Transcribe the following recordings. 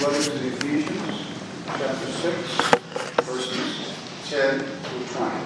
letter to the Ephesians, chapter 6, verses 10 through 20.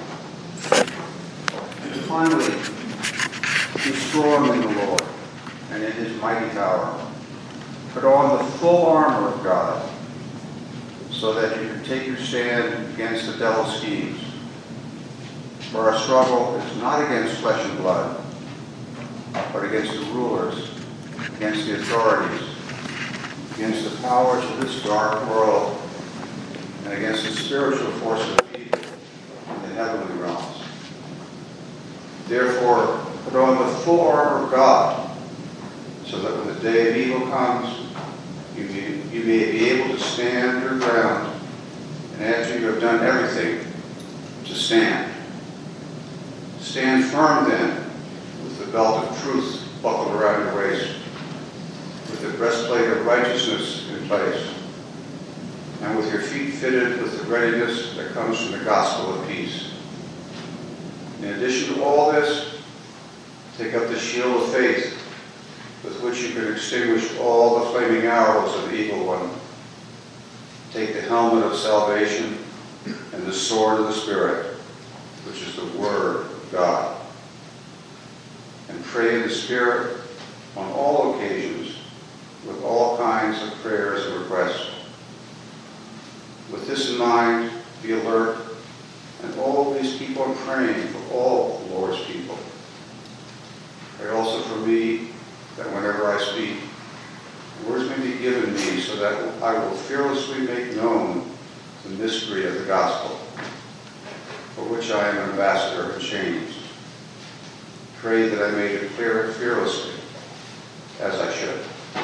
And finally, be strong in the Lord and in his mighty power. Put on the full armor of God, so that you can take your stand against the devil's schemes. For our struggle is not against flesh and blood, but against the rulers, against the authorities, against the powers of this dark world, and against the spiritual forces of evil in the heavenly realms. Therefore, put on the full armor of God, so that when the day of evil comes, you may be able to stand your ground, and after you have done everything, to stand. Stand firm then, with the belt of truth buckled around your waist, with the breastplate of righteousness in place, and with your feet fitted with the readiness that comes from the gospel of peace. In addition to all this, take up the shield of faith, with which you can extinguish all the flaming arrows of the evil one. Take the helmet of salvation and the sword of the Spirit, which is the Word of God. And pray in the Spirit on all occasions, with all kinds of prayers and requests. With this in mind, be alert, and always keep on praying for all the Lord's people. Pray also for me, that whenever I speak, words may be given me so that I will fearlessly make known the mystery of the gospel, for which I am an ambassador in chains. Pray that I may declare it fearlessly, as I should.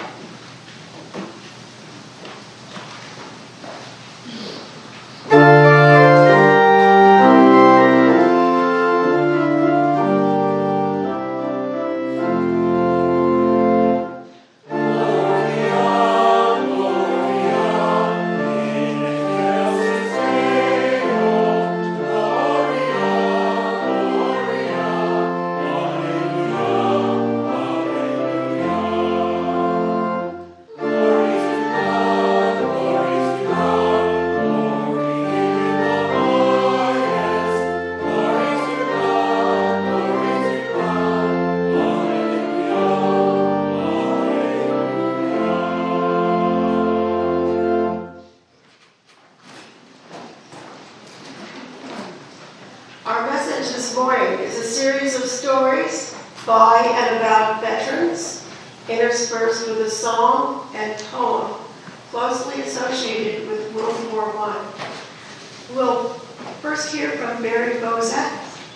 Interspersed with a song and poem closely associated with World War I. We'll first hear from Barry Bozak.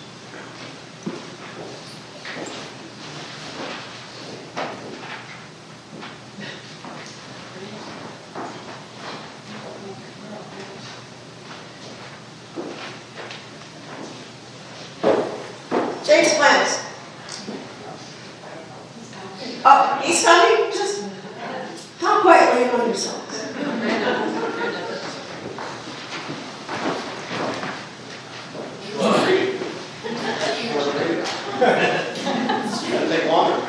James Plants. Oh, he's coming? Just talk quietly among yourselves. It's going to take longer.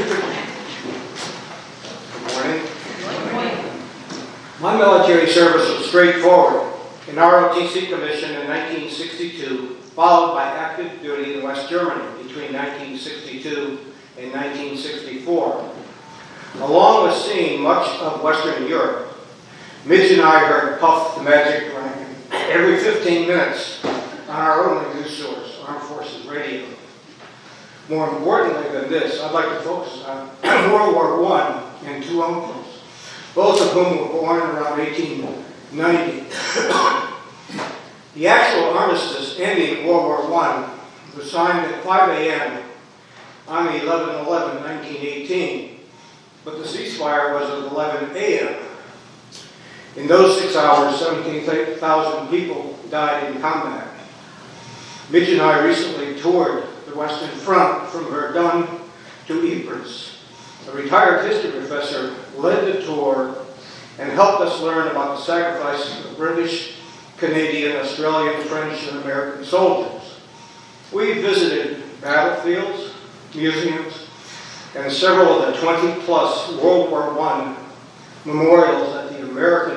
Good morning. Good morning. My military service was straightforward. An ROTC commission in 1962, followed by active duty in West Germany between 1962 in 1964. Along with seeing much of Western Europe, Midge and I heard Puff the Magic Dragon every 15 minutes on our only news source, Armed Forces Radio. More importantly than this, I'd like to focus on World War I and two uncles, both of whom were born around 1890. The actual armistice ending World War I was signed at 5 a.m. on 11/11/1918, but the ceasefire was at 11 a.m. In those 6 hours, 17,000 people died in combat. Midge and I recently toured the Western Front from Verdun to Ypres. A retired history professor led the tour and helped us learn about the sacrifices of British, Canadian, Australian, French, and American soldiers. We visited battlefields, museums, and several of the 20-plus World War I memorials at the American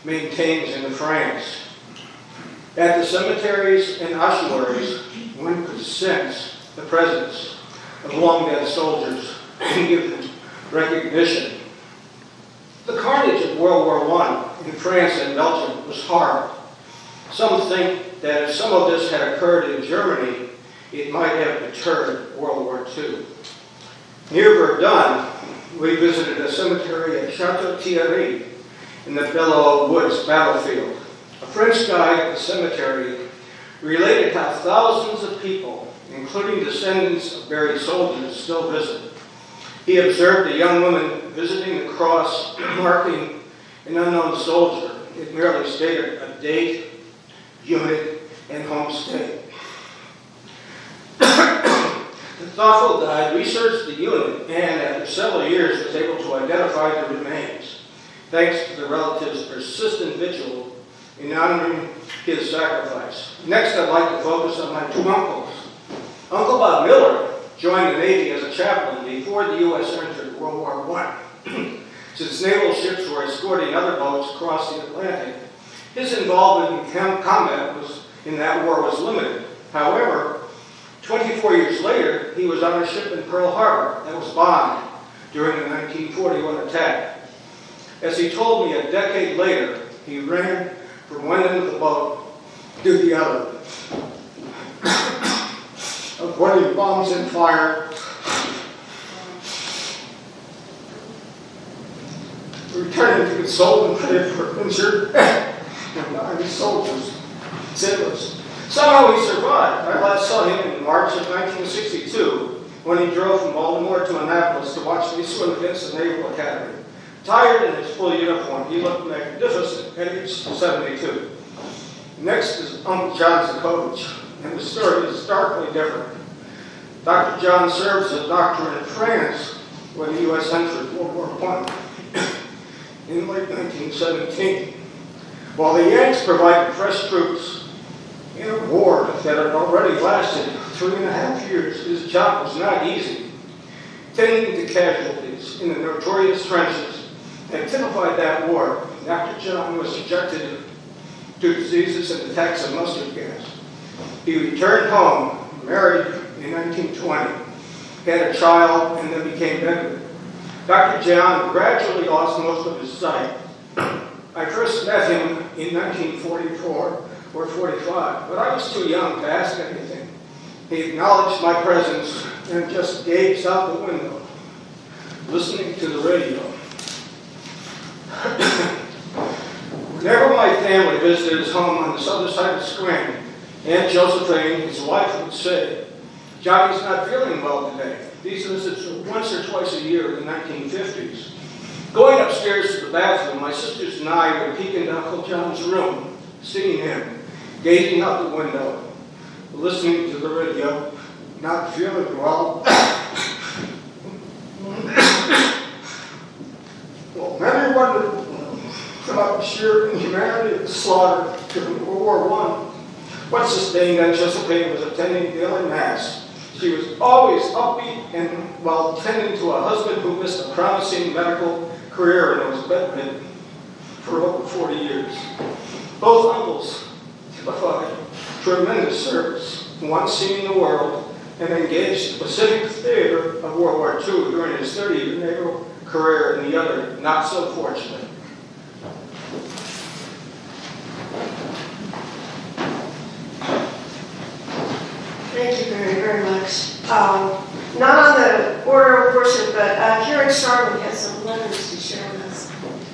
maintains in France. At the cemeteries and ossuaries, one could sense the presence of long-dead soldiers and give them recognition. The carnage of World War I in France and Belgium was horrible. Some think that if some of this had occurred in Germany, it might have deterred World War II. Near Verdun, we visited a cemetery at Château Thierry in the Belleau Woods battlefield. A French guide at the cemetery related how thousands of people, including descendants of buried soldiers, still visit. He observed a young woman visiting the cross marking an unknown soldier. It merely stated a date, unit, and home state. The thoughtful guide researched the unit and, after several years, was able to identify the remains, thanks to the relative's persistent vigil in honoring his sacrifice. Next, I'd like to focus on my two uncles. Uncle Bob Miller joined the Navy as a chaplain before the U.S. entered World War I. Since naval ships were escorting other boats across the Atlantic, his involvement in combat in that war was limited. However, 24 years later, he was on a ship in Pearl Harbor that was bombed during the 1941 attack. As he told me a decade later, he ran from one end of the boat to the other, avoiding bombs and fire, returning to console and pray for injured and dying soldiers, sailors. Somehow he survived. I last saw him in March of 1962 when he drove from Baltimore to Annapolis to watch me swim against the Naval Academy. Tired in his full uniform, he looked magnificent at age 72. Next is Uncle John Zakovich, and the story is starkly different. Dr. John served as a doctor in France when the U.S. entered World War I in late 1917. While the Yanks provided fresh troops in a war that had already lasted 3.5 years, his job was not easy. Tending to casualties in the notorious trenches that typified that war, Dr. John was subjected to diseases and attacks of mustard gas. He returned home, married in 1920, had a child, and then became bedridden. Dr. John gradually lost most of his sight. I first met him in 1944 or 45, but I was too young to ask anything. He acknowledged my presence and just gazed out the window, listening to the radio. Whenever my family visited his home on the southern side of Scranton, Aunt Josephine, his wife, would say, "Johnny's not feeling well today." These visits were once or twice a year in the 1950s. Going upstairs to the bathroom, my sisters and I would peek into Uncle John's room, seeing him, gazing out the window, listening to the radio, not feeling well. Well, many wondered about the sheer inhumanity of the slaughter during World War I. What sustained Aunt Josephine was attending daily Mass. She was always upbeat and while tending to a husband who missed a promising medical career and was bedridden for over 40 years. Both uncles typified tremendous service, one seeing the world and engaged in the Pacific Theater of World War II during his 30-year naval career, and the other not so fortunate. Thank you very, very much. Not on the order of worship, but Karen Sharman has some letters to share with us.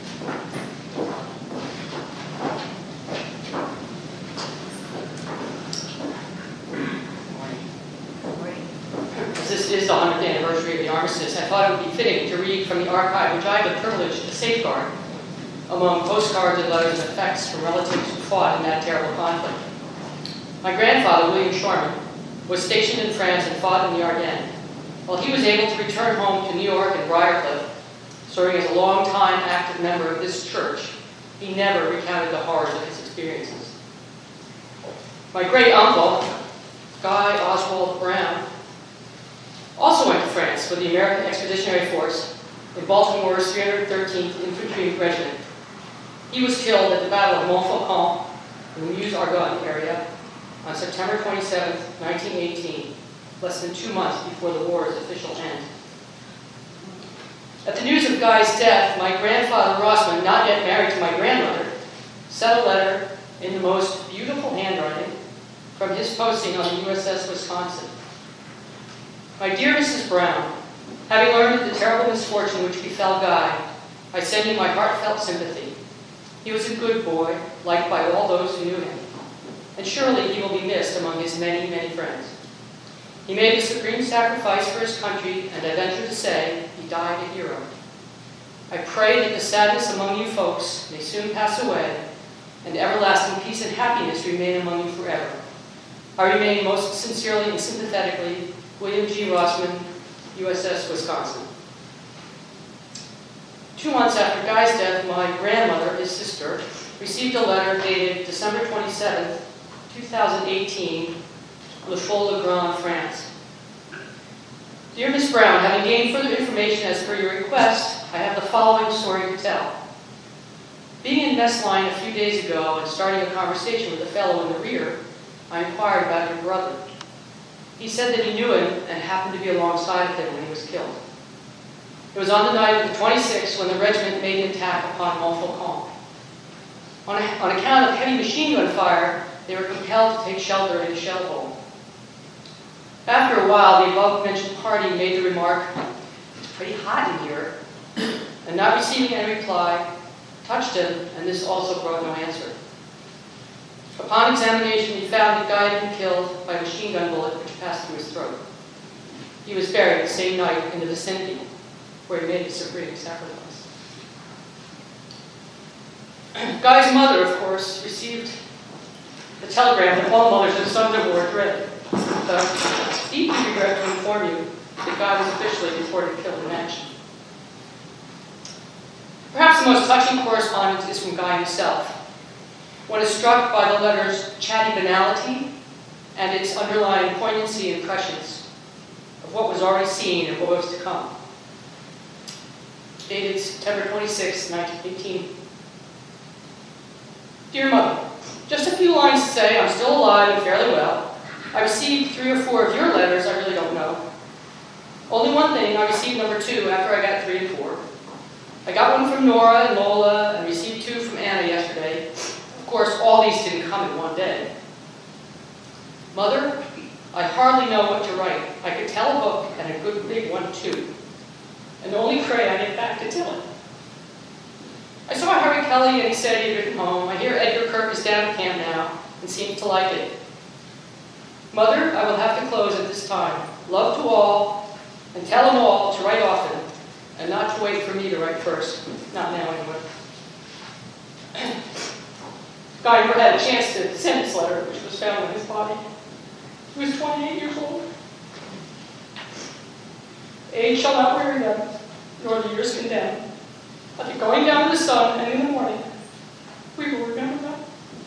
As this is the 100th anniversary of the armistice, I thought it would be fitting to read from the archive, which I have the privilege to safeguard among postcards and letters and effects from relatives who fought in that terrible conflict. My grandfather, William Shorman, was stationed in France and fought in the Ardennes. While he was able to return home to New York and Briarcliff, serving as a long-time active member of this church, he never recounted the horrors of his experiences. My great-uncle, Guy Oswald Brown, also went to France with the American Expeditionary Force in Baltimore's 313th Infantry Regiment. He was killed at the Battle of Montfaucon in the Meuse-Argonne area on September 27, 1918, less than 2 months before the war's official end. At the news of Guy's death, my grandfather Rossman, not yet married to my grandmother, sent a letter in the most beautiful handwriting from his posting on the USS Wisconsin. My dear Mrs. Brown, having learned of the terrible misfortune which befell Guy, I send you my heartfelt sympathy. He was a good boy, liked by all those who knew him, and surely he will be missed among his many, many friends. He made a supreme sacrifice for his country, and I venture to say he died a hero. I pray that the sadness among you folks may soon pass away, and everlasting peace and happiness remain among you forever. I remain most sincerely and sympathetically, William G. Rossman, USS Wisconsin. 2 months after Guy's death, my grandmother, his sister, received a letter dated December 27, 2018, Le Faux-le-Grand, France. Dear Miss Brown, having gained further information as per your request, I have the following story to tell. Being in mess line a few days ago and starting a conversation with a fellow in the rear, I inquired about your brother. He said that he knew him and happened to be alongside of him when he was killed. It was on the night of the 26th when the regiment made an attack upon Montfaucon. On account of heavy machine gun fire, they were compelled to take shelter in a shell hole. After a while, the above-mentioned party made the remark, "It's pretty hot in here," and not receiving any reply, touched him, and this also brought no answer. Upon examination, he found that Guy had been killed by a machine gun bullet which passed through his throat. He was buried the same night in the vicinity where he made the supreme sacrifice. Guy's mother, of course, received the telegram that all mothers and sons of war dread. So, deeply regret to inform you that Guy was officially reported killed in action. Perhaps the most touching correspondence is from Guy himself. One is struck by the letter's chatty banality and its underlying poignancy and prescience of what was already seen and what was to come. Dated September 26, 1918. Dear Mother, just a few lines to say I'm still alive and fairly well. I received 3 or 4 of your letters, I really don't know. Only one thing, I received number 2 after I got 3 and 4. I got one from Nora and Lola and received 2 from Anna yesterday. Of course, all these didn't come in one day. Mother, I hardly know what to write. I could tell a book, and a good big one too. And only pray I get back to tell it. I saw Harry Kelly and he said he'd written home. I hear Edgar Kirk is down at camp now and seems to like it. Mother, I will have to close at this time. Love to all, and tell them all to write often, and not to wait for me to write first. Not now anyway. Guy never had a chance to send this letter, which was found in his body. He was 28 years old. Age shall not weary them, nor the years condemn. At the going down of the sun and in the morning, we will remember them.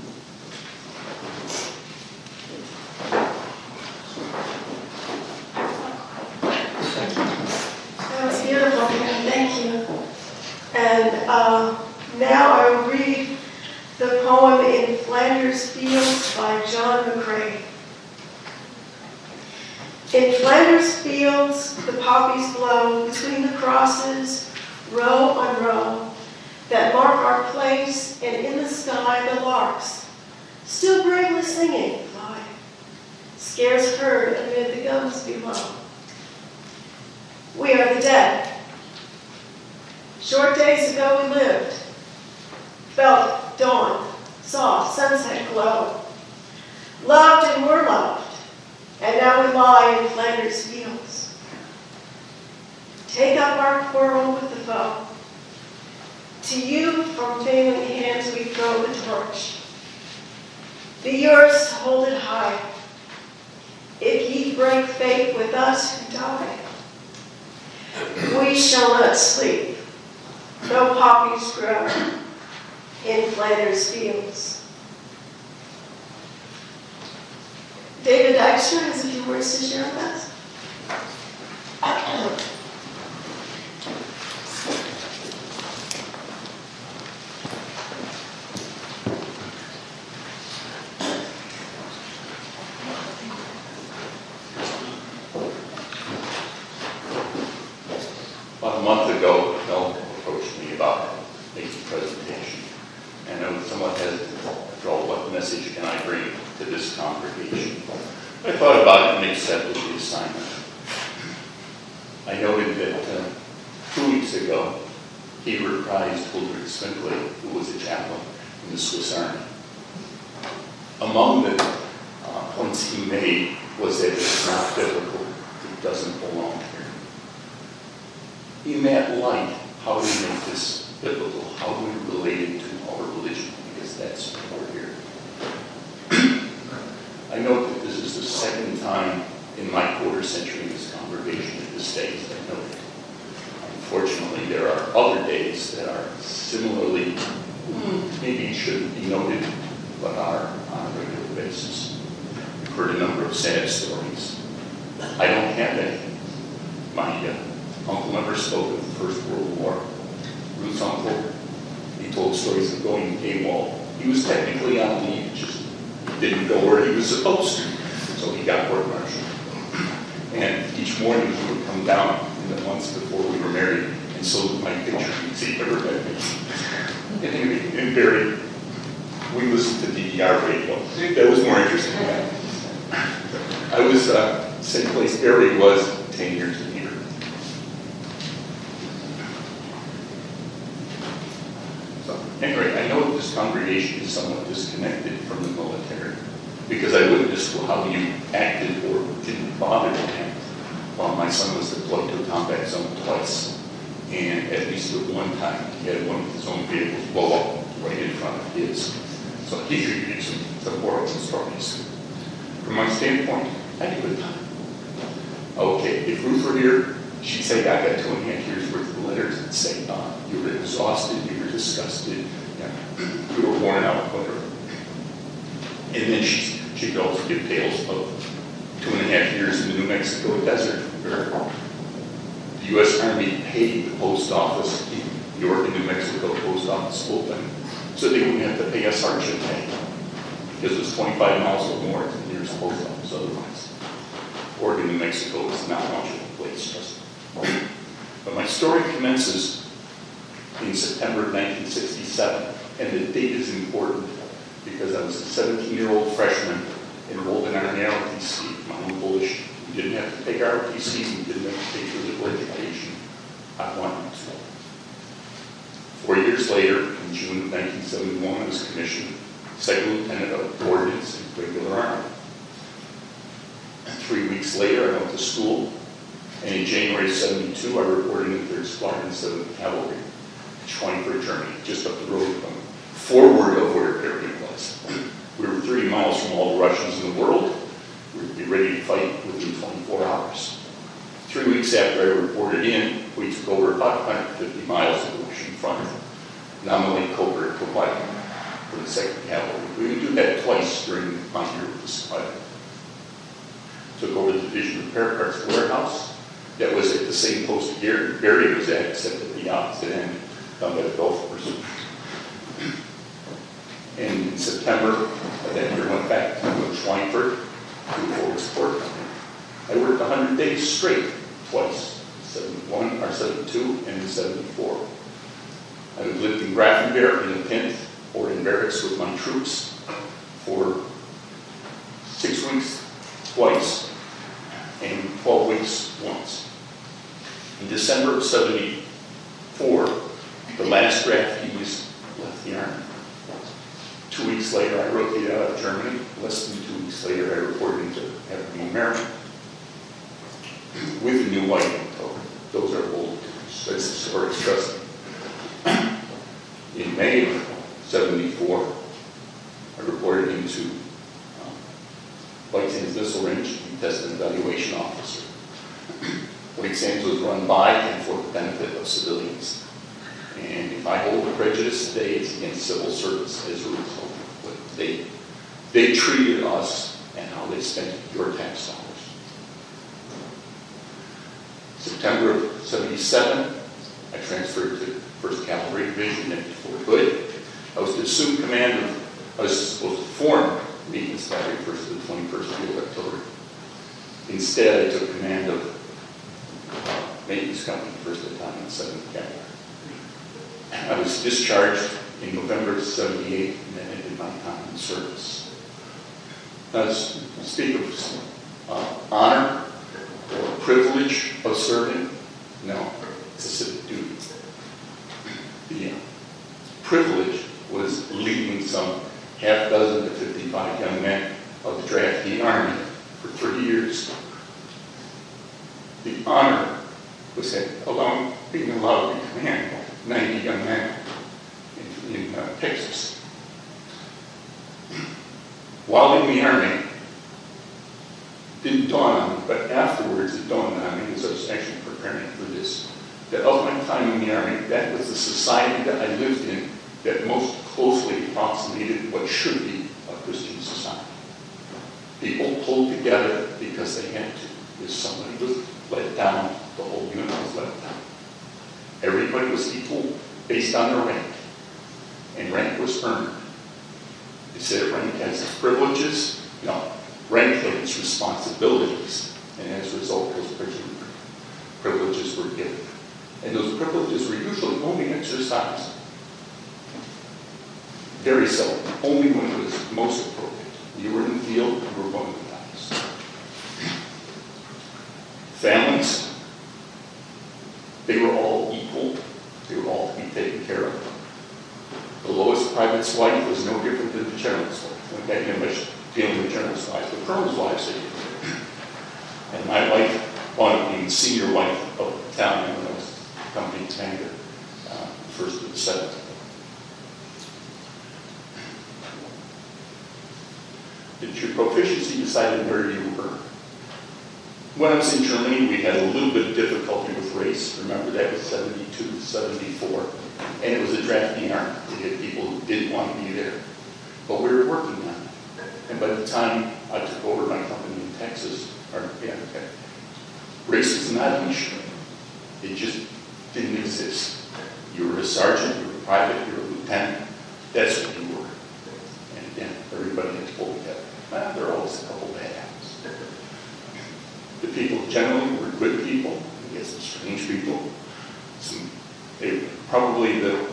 That was beautiful. Thank you. And now I will read the poem In Flanders Fields by John McCrae. In Flanders fields, the poppies blow between the crosses, row on row, that mark our place, and in the sky the larks, still bravely singing, fly, scarce heard amid the gums below. We are the dead. Short days ago we lived, felt dawn, saw sunset glow, loved and were loved, and now we lie in Flanders fields. Take up our quarrel with the foe. To you from failing hands we throw the torch. Be yours to hold it high. If ye break faith with us who die, we shall not sleep, though poppies grow in Flanders fields. David Dykstra has a few words to share with us. A month ago, Mel approached me about making a presentation, and I was somewhat hesitant after all what message can I bring to this congregation. I thought about it and accepted the assignment. I noted that 2 weeks ago, he reprised Huldrych Zwingli, who was a chaplain in the Swiss Army. Among the points he made was that it's not biblical, it doesn't belong here. In that light, how do we make this biblical? How do we relate it to our religion? Because that's what we're here. I note that this is the second time in my quarter century in this congregation that this day has been noted. Unfortunately, there are other days that are similarly, maybe shouldn't be noted, but are on a regular basis. We've heard a number of sad stories. I don't have any. My uncle never spoke of the First World War. Ruth's uncle, he told stories of going to AWOL. He was technically on leave, just didn't go where he was supposed to, so he got court-martialed. And each morning he would come down in the months before we were married and so did my picture. You'd see her and buried. We listened to DDR radio. That was more interesting. I was same place Barry was 10 years later. So anyway, I know this congregation is somewhat disconnected from the military because I witnessed how you acted or didn't bother to act while my son was deployed to a combat zone twice. And at least at one time, he had one of his own vehicles blow up right in front of his. So he could use some horrible stories. From my standpoint, I had a good time. Okay, if Ruth were here, she'd say, I got 2.5 years worth of letters that say, you were exhausted, you were disgusted, you were worn out, whatever. And then she could also give tales of 2.5 years in the New Mexico desert where the U.S. Army paid the post office, the York and New Mexico post office full time, so they wouldn't have to pay us hardship pay because it was 25 miles or more to the nearest post office otherwise. Oregon, New Mexico is not much of a place, trust me. But my story commences in September of 1967, and the date is important because I was a 17-year-old freshman enrolled in Army ROTC, my own bullish. We didn't have to take ROTCs, we didn't have to take physical education. I wanted to. 4 years later, in June of 1971, I was commissioned second lieutenant of ordnance in regular Army. 3 weeks later, I went to school, and in January of 72, I reported in the 3rd Squadron, 7th Cavalry, Schweinfurt, Germany, just up the road from forward of where Barry was. We were 30 miles from all the Russians in the world. We would be ready to fight within 24 hours. 3 weeks after I reported in, we took over about 150 miles of the Russian front, nominally Koper to Hawaii for the 2nd Cavalry. We would do that twice during my year with the squadron. Took over the Division Repair Parts Warehouse. That was at the same post Barry was at, except at the opposite end, down by the Gulf Course. And in September, I that year went back to Schweinfurt to forward support company. I worked 100 days straight, twice, 71, or 72, and 74. I lived in Grafenberg in the Pint, or in barracks with my troops for 6 weeks twice, and 12 weeks once. In December of 74, the last draftees left the Army. 2 weeks later, I rotated out of Germany. Less than 2 weeks later, I reported into African American with a new white coat. Those are old. That's the story, trust me. In May of 74, I reported into White Sands Missile Range, Test and Evaluation Officer. White Sands was run by and for the benefit of civilians. And if I hold a prejudice today, it's against civil service as a result of what they treated us and how they spent your tax dollars. September of 77, I transferred to 1st Cavalry Division at Fort Hood. I was to assume command of, I was supposed to form maintenance battery 1st to the 21st Field Artillery. Instead, I took command of maintenance company 1st Battalion, 7th Cavalry. I was discharged in November of 78, and then ended my time in service. Now, to speak of honor or privilege of serving, no, it's a civic duty. The privilege was leading some half dozen to 55 young men of the draftee army for 30 years. The honor was being allowed to command 90 young men in Texas. While in the army, didn't dawn on me, but afterwards it dawned on me as I was actually preparing for this, that of my time in the army, that was the society that I lived in that most closely approximated what should be a Christian society. People pulled together because they had to. If somebody was let down, the whole unit was let down. Everybody was equal based on their rank, and rank was earned. They said rank has its privileges. No, rank had its responsibilities, and as a result, those privileges were given. And those privileges were usually only exercised very seldom, only when it was most appropriate. You were in the field, you were going to the house. Families, they were all equal. They were all to be taken care of. The lowest private's wife was no different than the general's wife. When that much dealing with general's wives, the colonel's wives, they did. And my wife wound up being senior wife of the battalion when I was company commander, first to the 7th. Did your proficiency decided where you were? When I was in Germany, we had a little bit of difficulty with race. Remember, that was 72, 74. And it was a draftee army. We had people who didn't want to be there. But we were working on it. And by the time I took over my company in Texas, race was not an issue. It just didn't exist. You were a sergeant, you were a private, you were a lieutenant. That's what you were. And again, everybody had to pull together. There are always a couple bad apples. The people generally were good people. We had some strange people. Probably the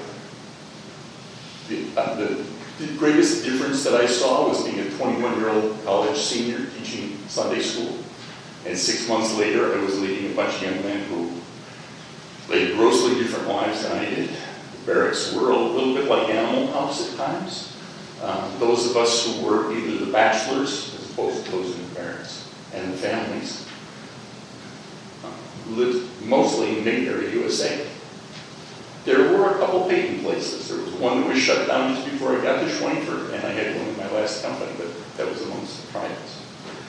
greatest difference that I saw was being a 21-year-old college senior teaching Sunday school. And 6 months later, I was leading a bunch of young men who led grossly different lives than I did. The barracks were a little bit like Animal House at times. Those of us who were either the bachelors, as opposed to those in the barracks, and the families, lived mostly in Mayberry, USA. There were a couple paying places. There was one that was shut down just before I got to Schweinfurt, and I had one in my last company, but that was amongst the privates.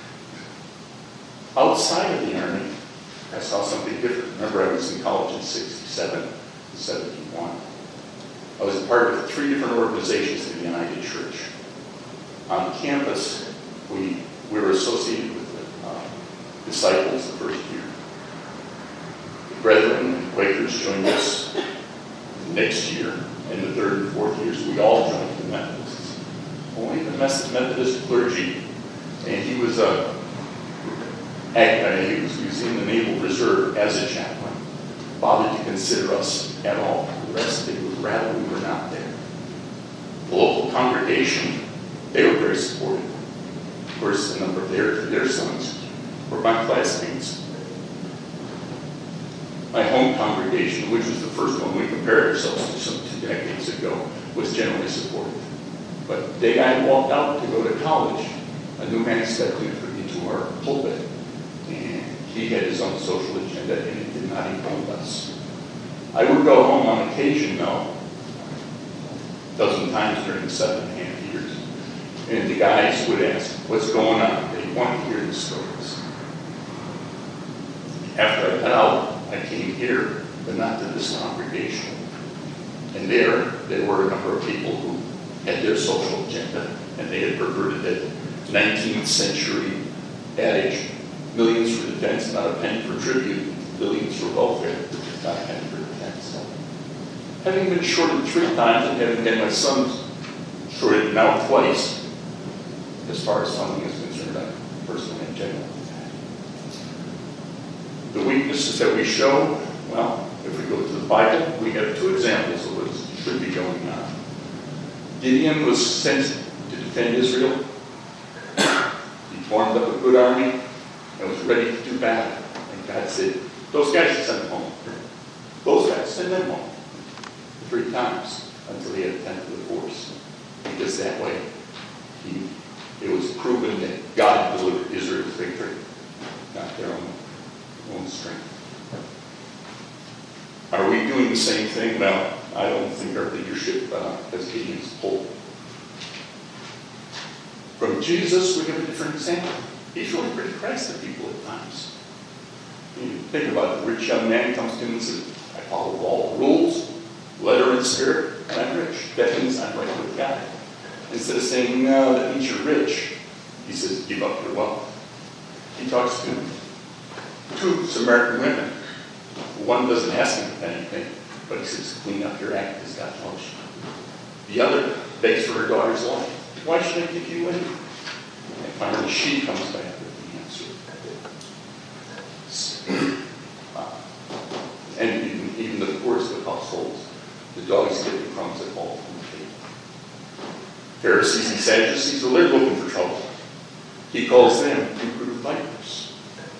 Outside of the Army, I saw something different. Remember, I was in college in 67 and 71. I was a part of 3 different organizations in the United Church. On campus, we were associated with the Disciples the first year. The Brethren and Quakers joined us the next year, and the 3rd and 4th years, we all joined the Methodists. Only the Methodist clergy, and he was in the Naval Reserve as a chaplain, bothered to consider us at all. The rest, they would rather we were not there. The local congregation, they were very supportive. Of course, a number of their sons were my classmates. My home congregation, which was the first one we compared ourselves to some 2 decades ago, was generally supportive. But the day I walked out to go to college, a new man stepped into our pulpit, and he had his own social agenda, and it did not involve us. I would go home on occasion, though, a dozen times during the 7.5 years, and the guys would ask, what's going on? They wanted to hear the stories. After I got out, I came here, but not to this congregation. And there were a number of people who had their social agenda, and they had perverted that 19th century adage, millions for defense, not a penny for tribute, billions for welfare, not a penny for defense. Having been shorted 3 times and having had my sons shorted now twice, as far as funding is concerned, I'm personally in general. The weaknesses that we show, well, if we go to the Bible, we have two examples of what should be going on. Gideon was sent to defend Israel. He formed up a good army and was ready to do battle. And God said, those guys, send them home. Those guys, send them home. 3 times until he had a tenth of the force. Because that way, it was proven that God delivered Israel's victory, not their own strength. Are we doing the same thing? Well, I don't think our leadership has Gideon's pull. From Jesus, we have a different example. He's really pretty Christ to people at times. You think about it. The rich young man comes to him and says, I follow all the rules, letter and spirit, and I'm rich. That means I'm right with God. Instead of saying, no, that means you're rich, he says, give up your wealth. He talks to 2 Samaritan women. One doesn't ask him anything, but he says, clean up your act as God tells you. The other begs for her daughter's life. Why should I give you in? And finally she comes back with the answer. And even the poorest of households, the dogs get the crumbs that fall from the table. Pharisees and Sadducees, well, they're looking for trouble. He calls them brood of vipers.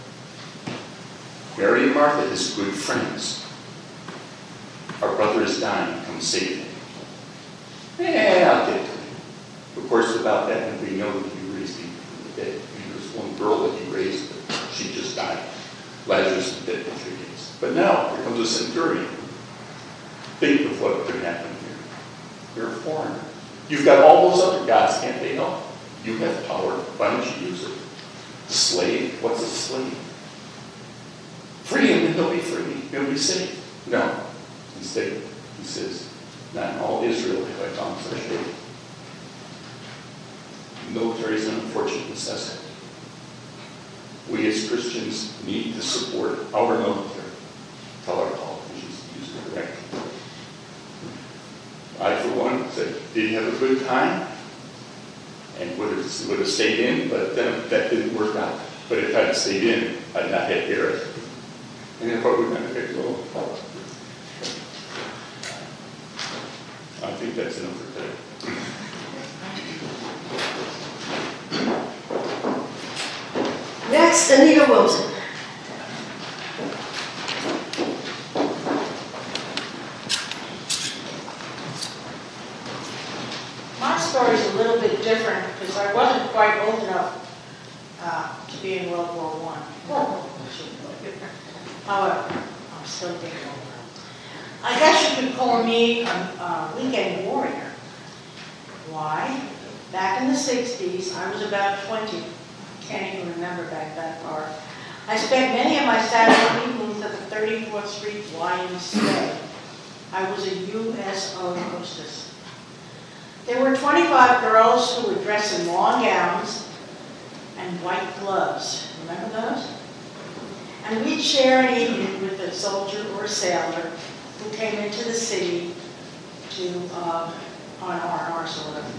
Mary and Martha, his good friends. Our brother is dying, come save him. Yeah, I'll get to him. Of course, without that, we know that he raised people from the dead. There was one girl that he raised, but she just died. Lazarus was dead for 3 days. But now, here comes a centurion. Think of what could happen here. You're a foreigner. You've got all those other gods, can't they help? You have power. Why don't you use it? Slave? What's a slave? Free him and he'll be free. He'll be safe. No. Instead, he says, not in all Israel have I found such faith. Military is an unfortunate necessity. We as Christians need to support our military. Tell our politicians to use it correctly. I, for one, said, did have a good time and would have stayed in, but then that didn't work out. But if I'd stayed in, I'd not had Garrett. And if I would not have had Joel. I think that's enough for today. Next, Anita Wilson. My story's a little bit different because I wasn't quite old enough to be in World War I. However, I'm still getting older. I guess you could call me a weekend warrior. Why? Back in the 60s, I was about 20. Can't even remember back that far. I spent many of my Saturday evenings at the 34th Street YMCA. I was a USO hostess. There were 25 girls who would dress in long gowns and white gloves. Remember those? And we'd share an evening with a soldier or a sailor who came into the city to on R&R sort of.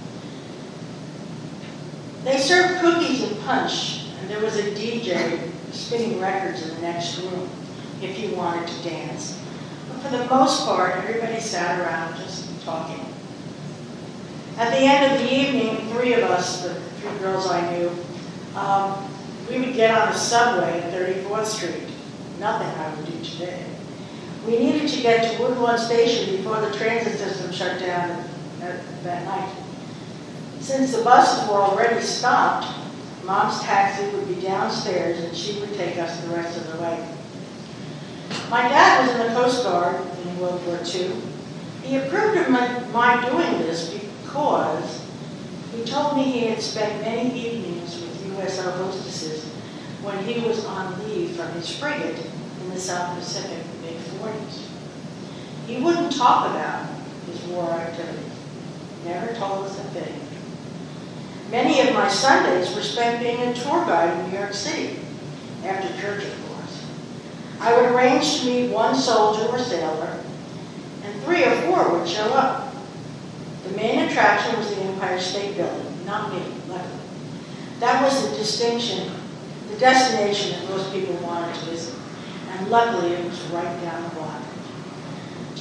They served cookies and punch, and there was a DJ spinning records in the next room if you wanted to dance. But for the most part, everybody sat around just talking. At the end of the evening, 3 of us, the 3 girls I knew, we would get on a subway at 34th Street. Nothing I would do today. We needed to get to Woodlawn Station before the transit system shut down that night. Since the buses were already stopped, Mom's taxi would be downstairs and she would take us the rest of the way. My dad was in the Coast Guard in World War II. He approved of my doing this because he told me he had spent many evenings with USO hostesses when he was on leave from his frigate in the South Pacific in the mid-40s. He wouldn't talk about his war activities. Never told us a thing. Many of my Sundays were spent being a tour guide in New York City, after church, of course. I would arrange to meet one soldier or sailor, and 3 or 4 would show up. The main attraction was the Empire State Building, not me, luckily. That was the distinction, the destination that most people wanted to visit, and luckily it was right down the block.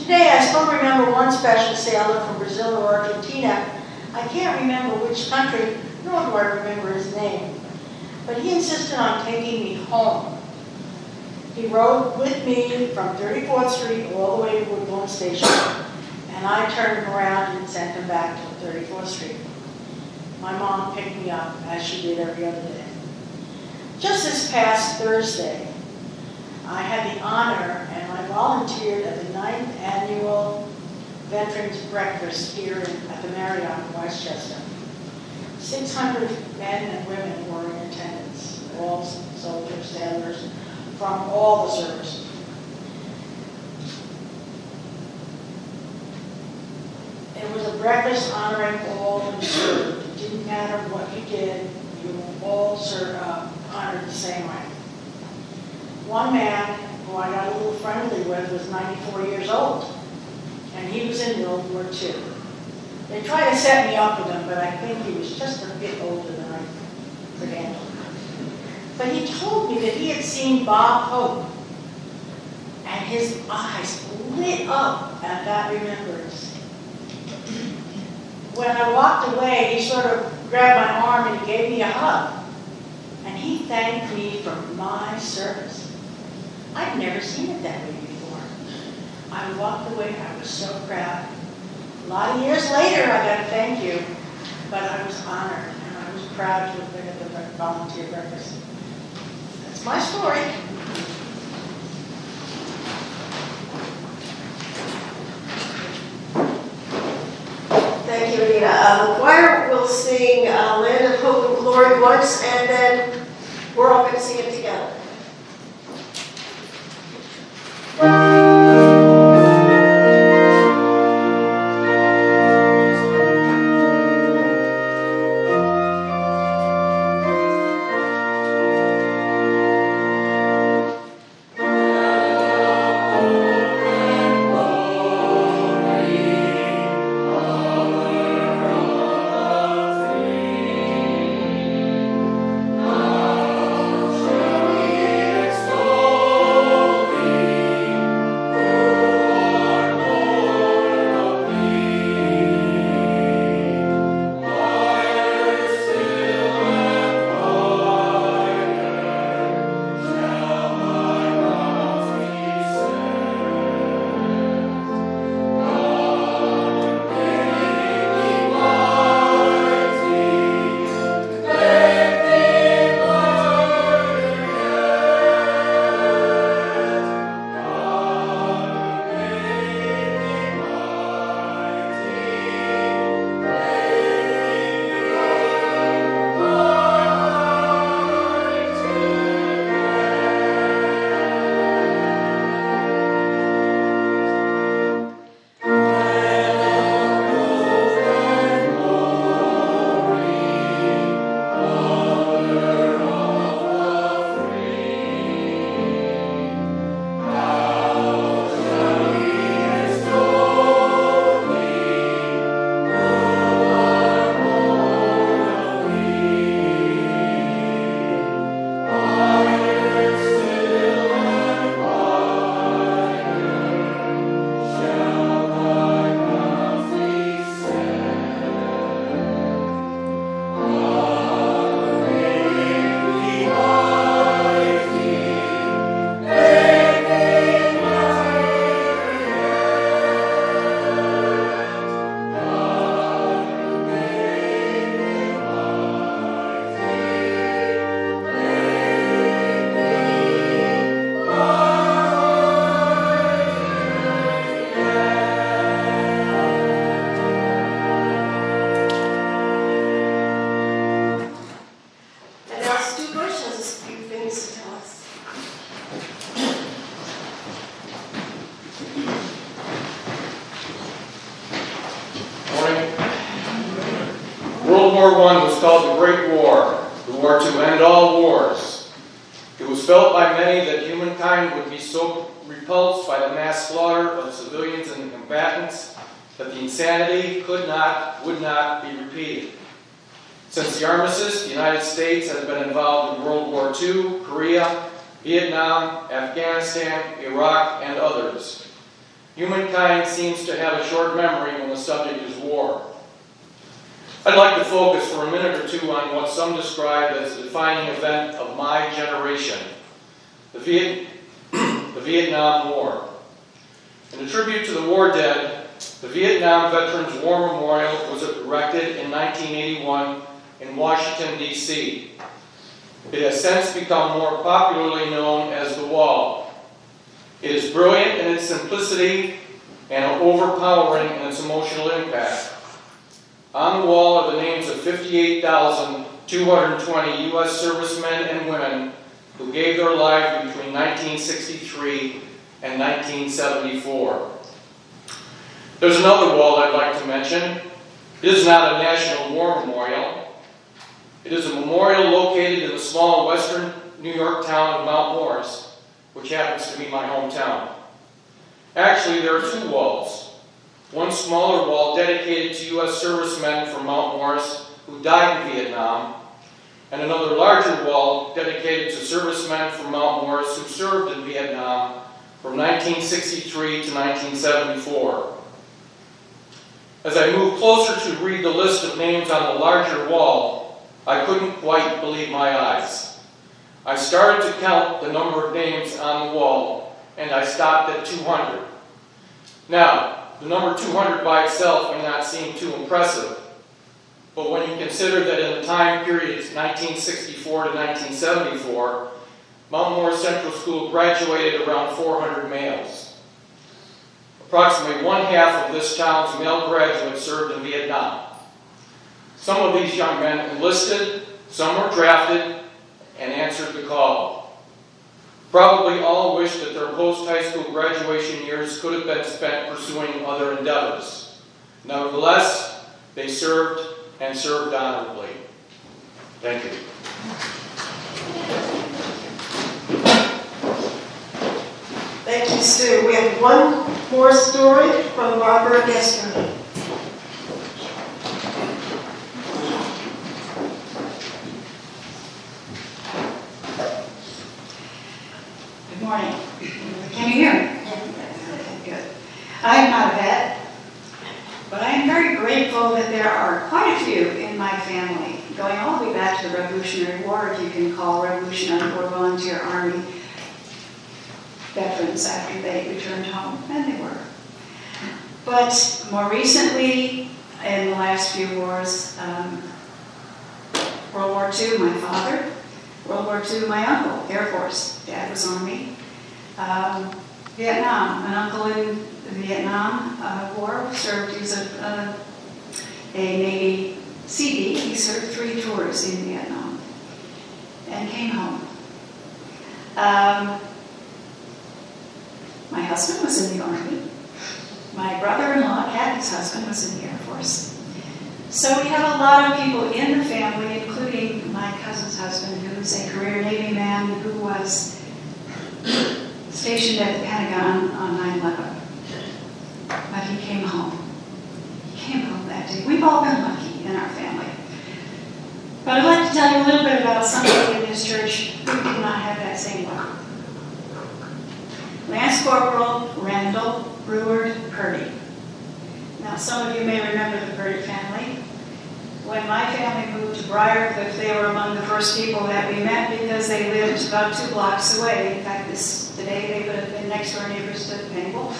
Today, I still remember one special sailor from Brazil or Argentina. I can't remember which country, nor do I remember his name. But he insisted on taking me home. He rode with me from 34th Street all the way to Woodlawn Station, and I turned him around and sent him back to 34th Street. My mom picked me up, as she did every other day. Just this past Thursday, I had the honor and I volunteered at the 9th Annual Veterans Breakfast here at the Marriott in Westchester. 600 men and women were in attendance, all soldiers, sailors, from all the services. It was a breakfast honoring all who served. It didn't matter what you did, you were all honored the same way. One man who I got a little friendly with was 94 years old, and he was in World War II. They tried to set me up with him, but I think he was just a bit older than I could handle. But he told me that he had seen Bob Hope, and his eyes lit up at that remembrance. When I walked away, he sort of grabbed my arm and he gave me a hug. And he thanked me for my service. I'd never seen it that way before. I walked away, I was so proud. A lot of years later, I got a thank you, but I was honored and I was proud to have been at the volunteer breakfast. That's my story. Thank you, Anita. The choir will sing Land of Hope and Glory once, and then we're all going to sing it together. World War I was called the Great War, the war to end all wars. It was felt by many that humankind would be so repulsed by the mass slaughter of civilians and combatants that the insanity would not be repeated. Since the armistice, the United States has been involved in World War II, Korea, Vietnam, Afghanistan, Iraq, and others. Humankind seems to have a short memory when the subject is war. I'd like to focus for a minute or two on what some describe as the defining event of my generation, the Vietnam War. In a tribute to the war dead, the Vietnam Veterans War Memorial was erected in 1981 in Washington, D.C. It has since become more popularly known as the Wall. It is brilliant in its simplicity and overpowering in its emotional impact. On the wall are the names of 58,220 U.S. servicemen and women who gave their lives between 1963 and 1974. There's another wall I'd like to mention. It is not a national war memorial. It is a memorial located in the small western New York town of Mount Morris, which happens to be my hometown. Actually, there are two walls. One smaller wall dedicated to U.S. servicemen from Mount Morris who died in Vietnam, and another larger wall dedicated to servicemen from Mount Morris who served in Vietnam from 1963 to 1974. As I moved closer to read the list of names on the larger wall, I couldn't quite believe my eyes. I started to count the number of names on the wall, and I stopped at 200. Now, the number 200 by itself may not seem too impressive, but when you consider that in the time period 1964 to 1974, Mount Morris Central School graduated around 400 males. Approximately one-half of this town's male graduates served in Vietnam. Some of these young men enlisted, some were drafted, and answered the call. Probably all wished that their post-high school graduation years could have been spent pursuing other endeavors. Nevertheless, they served and served honorably. Thank you. Thank you, Stu. We have one more story from Barbara Gessner. Good morning. Can you hear me? Okay, good. I am not a vet, but I am very grateful that there are quite a few in my family, going all the way back to the Revolutionary War, if you can call Revolutionary War Volunteer Army veterans after they returned home, and they were. But more recently, in the last few wars, World War II, my father, World War II, my uncle, Air Force, Dad was Army. Vietnam, an uncle in the Vietnam War served, he was a Navy CD, he served 3 tours in Vietnam and came home. My husband was in the Army. My brother-in-law, Kathy's husband, was in the Air Force. So we have a lot of people in the family, including my cousin's husband, who is a career Navy man who was stationed at the Pentagon on 9/11. But he came home. He came home that day. We've all been lucky in our family. But I'd like to tell you a little bit about somebody in this church who did not have that same luck. Lance Corporal Randall Brewer Purdy. Now, some of you may remember the Purdy family. When my family moved to Briarcliff, they were among the first people that we met because they lived about 2 blocks away. In fact, today they would have been next door neighbors to Penny Wolf.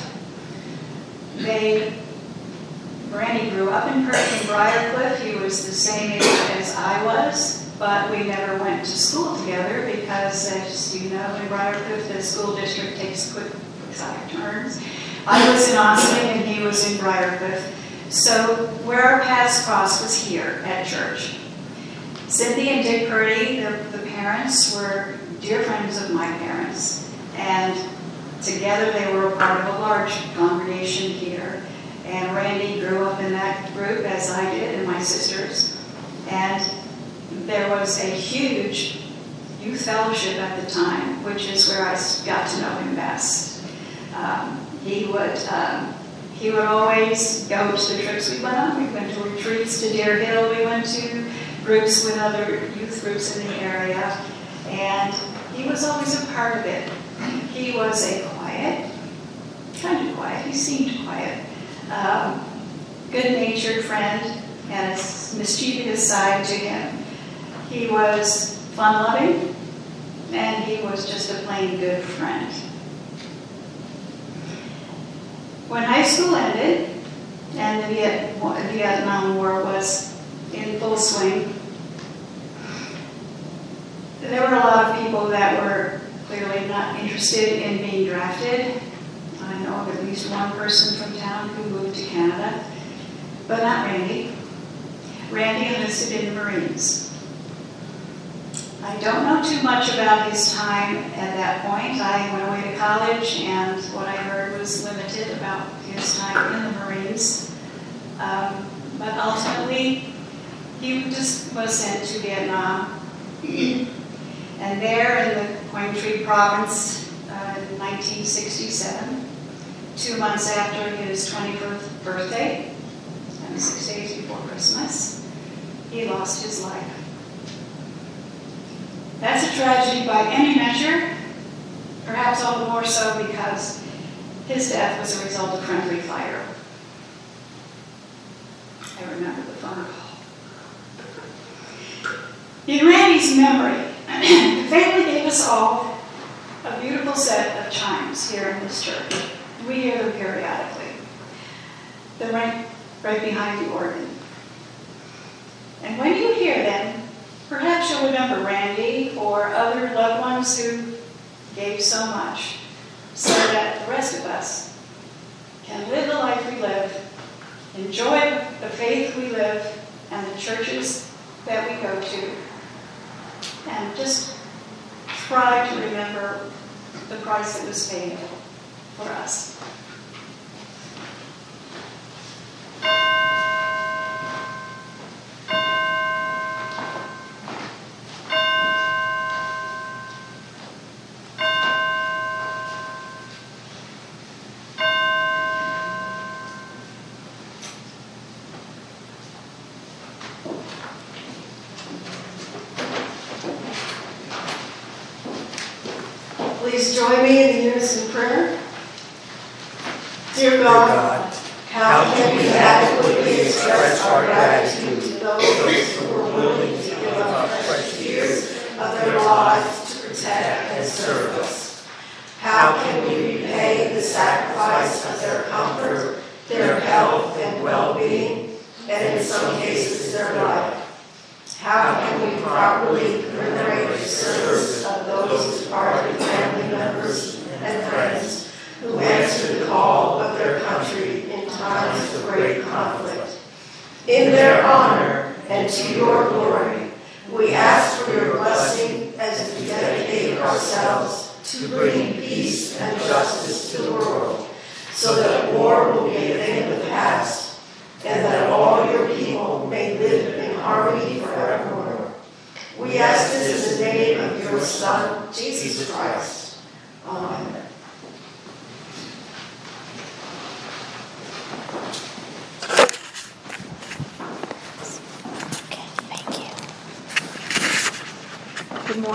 Randy grew up in Briarcliff. He was the same age as I was, but we never went to school together because, as you know, in Briarcliff, the school district takes quick side turns. I was in Austin and he was in Briarcliff. So where our paths crossed was here at church. Cynthia and Dick Purdy, the parents, were dear friends of my parents. And together they were a part of a large congregation here. And Randy grew up in that group, as I did, and my sisters. And there was a huge youth fellowship at the time, which is where I got to know him best. He would always go to the trips we went on. We went to retreats to Deer Hill. We went to groups with other youth groups in the area. And he was always a part of it. He was a quiet, kind of quiet. He seemed quiet. Good-natured friend, and a mischievous side to him. He was fun-loving, and he was just a plain good friend. When high school ended, and the Vietnam War was in full swing, there were a lot of people that were clearly not interested in being drafted. I know of at least one person from town who moved to Canada, but not Randy. Randy enlisted in the Marines. I don't know too much about his time at that point. I went away to college, and what I heard was limited about his time in the Marines. But ultimately, he just was sent to Vietnam. And there in the Quang Tri province in 1967, 2 months after his 21st birthday, and 6 days before Christmas, he lost his life. That's a tragedy by any measure, perhaps all the more so because his death was a result of friendly fire. I remember the phone call. In Randy's memory, the family gave us all a beautiful set of chimes here in this church. We hear them periodically. They're right behind the organ. And when you hear them, perhaps you'll remember Randy or other loved ones who gave so much so that the rest of us can live the life we live, enjoy the faith we live, and the churches that we go to, and just try to remember the price that was paid for us. Please join me in the unison prayer. Dear God, how can we adequately express our gratitude to those who were willing to give up precious years of their lives to protect and serve us? How can we repay the sacrifice of their comfort, their health and well-being, and in some cases their life? How can we properly commemorate the service of those departed family members and friends who answered the call of their country in times of great conflict? In their honor and to your glory, we ask for your blessing as we dedicate ourselves to bringing peace and justice to the world, so that war will be a thing of the past, and that all your people may live in harmony forevermore. We ask this in the name of your Son, Jesus Christ. Amen.